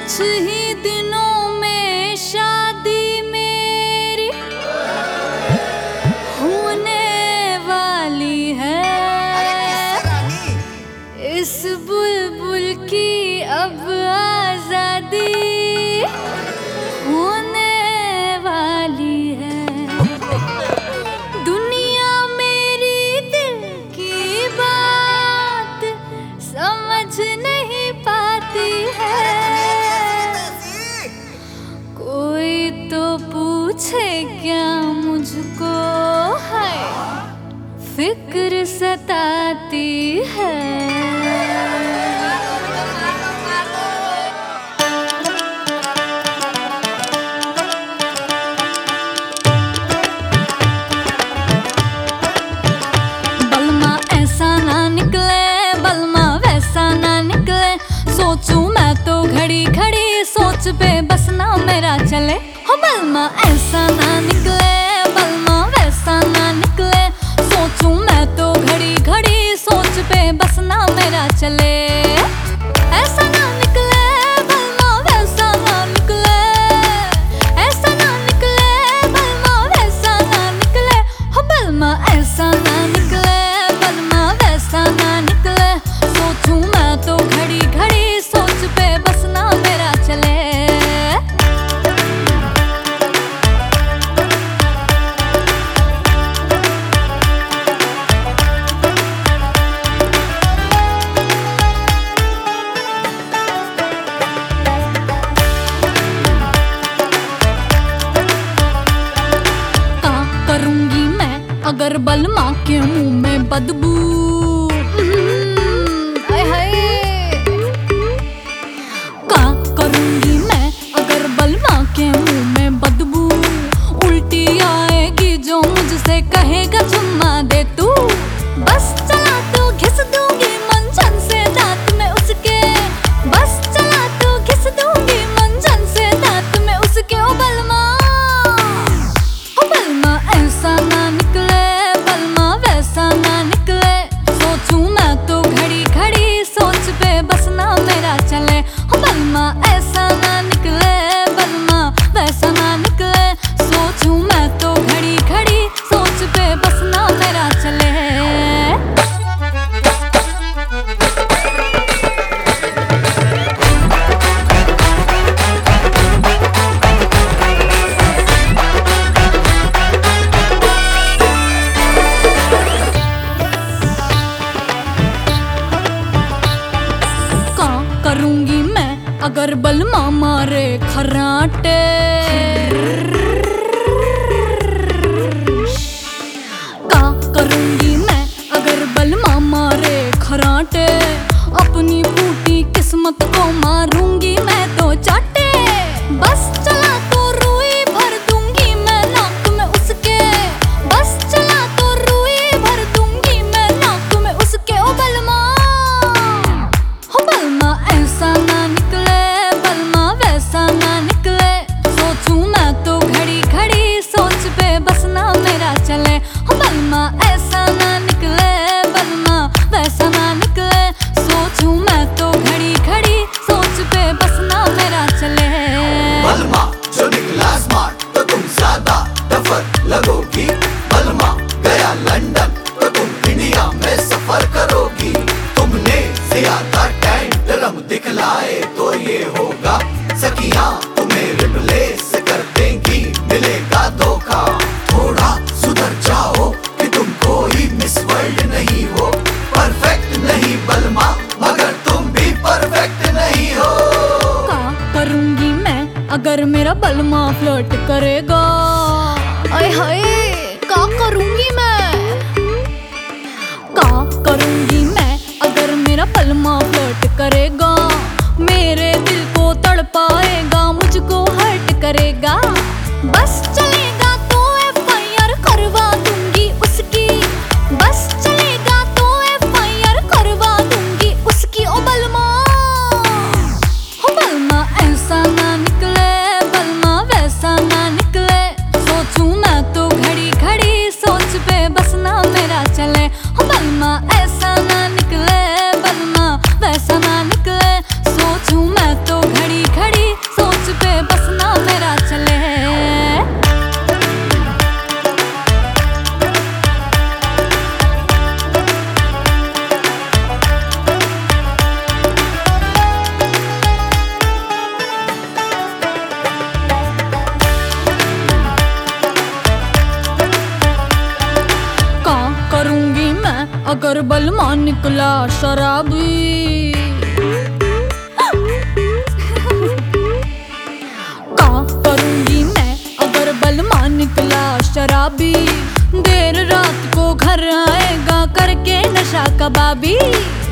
कुछ ही दिनों में शादी मेरी होने वाली है। इस बुलबुल की अब आजादी होने वाली है। दुनिया मेरी दिल की बात समझ नहीं पाती है। कोई तो पूछे क्या मुझको, है फिक्र सताती है। सोचूं मैं तो घड़ी घड़ी, सोच पे बस ना मेरा चले। हो बलमा ऐसा ना निकले, बलमा वैसा ना निकले। सोचूं मैं तो घड़ी घड़ी, सोच पे बस ना मेरा चले। ऐसा ना निकले, बलमा वैसा ना निकले। ऐसा ना निकले, बलमा वैसा ना निकले। हो बलमा ऐसा ना निकले, बलमा वैसा ना निकले। सोचूं मैं तो घड़ी घड़ी, सोच पे बस ना मेरा चले। क्या करूंगी मैं अगर बलमा के मुंह में बदबू, करूंगी मैं अगर बलमा के मुंह में बदबू। उल्टी आएगी जो मुझसे कहेगा चुम्मा दे तू। बस चला तो घिस दूंगी मंजन से दांत में उसके। बस चला तो घिस दूंगी मंजन से दांत में उसके। ओ बलमा ऐसा ना निकले, बलमा वैसा ना निकले। सोचूं मैं तो घड़ी घड़ी, सोच पे बस ना मेरा चले। बलमा ऐसा ना निकले, बलमा वैसा ना निकले। सोचूं मैं तो घड़ी घड़ी, सोच पे बस ना मेरा चले। करूंगी मैं अगर बलमा मारे खर्राटे। क्या करूंगी मैं अगर बलमा मारे खर्राटे। अपनी फूटी किस्मत को मारूंगी मैं तो चाटे। बस चला तो रुई भर दूंगी मैं नाक में उसके। बस चला तो रुई भर दूंगी मैं नाक में उसके। ओ बलमा ऐसा ना निकले, बलमा वैसा ना निकले। सोचूं मैं तो घड़ी घड़ी, सोच पे बस ना मेरा चले। हो बलमा ऐसा ना निकले, बलमा वैसा ना निकले। सोचूं मैं तो घड़ी घड़ी, सोच पे बस ना मेरा चले। बलमा जो निकला स्मार्ट तो तुम ज्यादा टफर लगोगी। बलमा गया लंदन तो तुम इंडिया में सफर करोगी। तुमने ज्यादा रंग दिखलाए तो ये होगा, सखियां तुम्हें रिप्लेस कर देंगी, मिलेगा धोखा। थोड़ा सुधर जाओ कि तुम कोई मिस वर्ल्ड नहीं हो। परफेक्ट नहीं बलमा, मगर तुम भी परफेक्ट नहीं हो। क्या करूंगी मैं अगर मेरा बलमा फ्लर्ट करेगा। आय हाय क्या करूंगी मैं। क्या करूंगी मैं अगर मेरा बलमा फ्लर्ट करेगा। मेरे दिल को तड़पाएगा, मुझको हर्ट करेगा। बस चलेगा तो FIR करवा दूंगी उसकी। बस चलेगा तो FIR करवा दूंगी उसकी। ओ बलमा ऐसा ना निकले, बलमा वैसा ना निकले। सोचूं मैं तो घड़ी बलमा निकला शराबी। क्या करूंगी मैं अगर बलमा निकला शराबी, देर रात को घर आएगा करके नशा कबाबी।